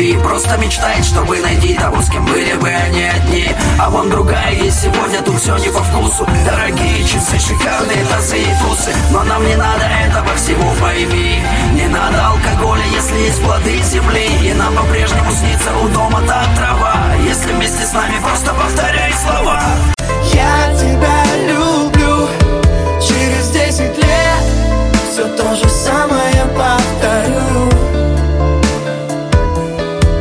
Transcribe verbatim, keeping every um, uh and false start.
мечты. Просто мечтает, чтобы найти того, с кем были бы они одни. А вон другая есть сегодня, тут все не по вкусу. Дорогие часы, шикарные тазы и тусы. Но нам не надо этого всего, пойми. Не надо алкоголя, если есть плоды земли. И нам по-прежнему снится у дома та трава. Если вместе с нами, просто повторяй слова.